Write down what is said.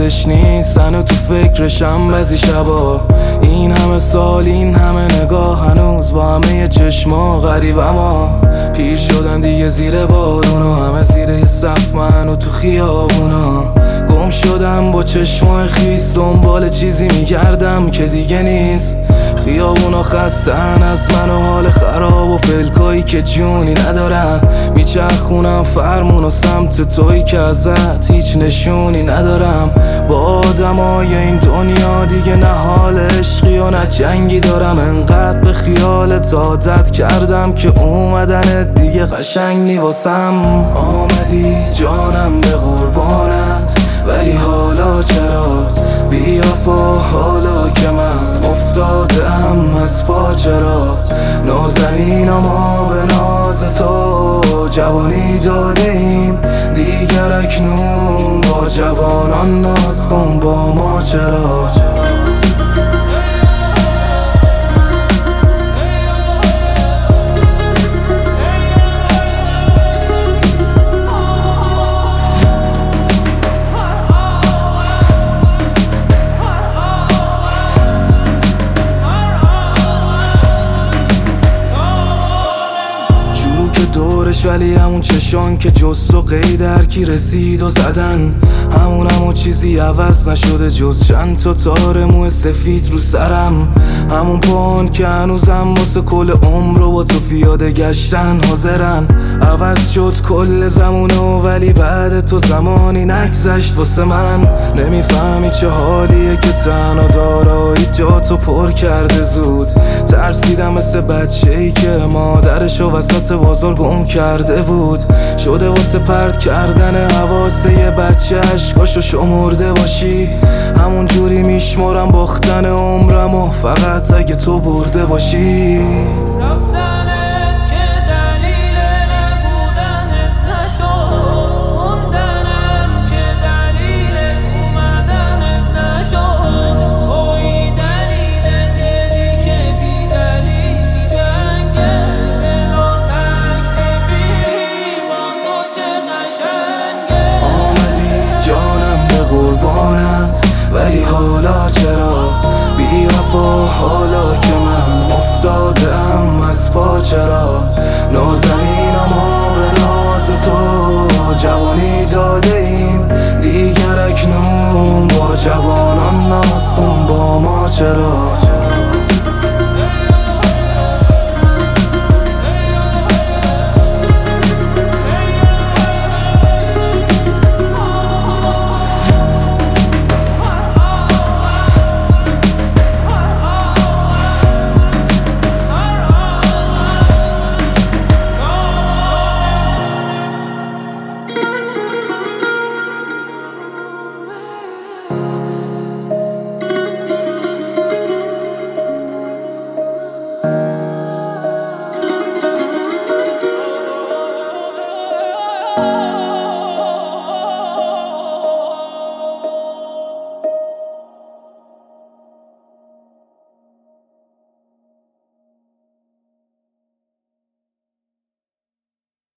یادش نیستن و تو فکرشم بعضی شبا. این همه سال این همه نگاه هنوز با همه چشما غریب، اما پیر شدن دیگه زیر بارونا، همه زیر یه سقف من و تو خیابونا. گم شدم با چشمای خیس دنبال چیزی میگردم که دیگه نیست. خیابونا خستن از من و حال خراب و پلکایی که جونی ندارن. میچرخونم فرمون و سمت تویی که ازت هیچ نشونی ندارم. با آدمای این دنیا دیگه نه حال عشقی و نه جنگی دارم. انقدر به خیالت عادت کردم که اومدنت دیگه قشنگ نی واسم. آمدی جانم به قربانت، ولی حالا چرا بی وفا؟ حالا که من افتادم از پا، چرا نازنینم ما به ناز تو جوانی دادیم دیگر اکنون با جوانان ناز کن با ما، چرا؟ دورش ولی همون چشان که جز و قید هرکی رسید و زدن، همون چیزی عوض نشده جز چند تا تار موی سفید رو سرم. همون پان که هنوزم واسه کل عمر رو با تو پیاده گشتن حاضرن. عوض شد کل زمونه ولی بعد تو زمانی نگذشت واسه من. نمیفهمی چه حالیه که تنها دارایی جاتو پر کرده زود. ترسیدم مثل بچه‌ای که مادرشو وسط بازار گم کرده بود. شده واسه پرت کردن حواسه یه بچه عشقاشو شمرده باشی. همون جوری میشمرم باختن عمرم و فقط اگه تو برده باشی. رفتنت که دلیل نبودنت نشد، موندنم که دلیل اومدنت نشد. توی دلیل دلی که بی دلیل میجنگه، بلا تکلیفی با تو چه قشنگه. آمدی جانم به قربانت، ولی حالا چرا بی وفا؟ حالا که من افتادم از پا، چرا نازنینم و به ناز تو جوانی داده ایم دیگر اکنون با جوانان ناز کن با ما، چرا؟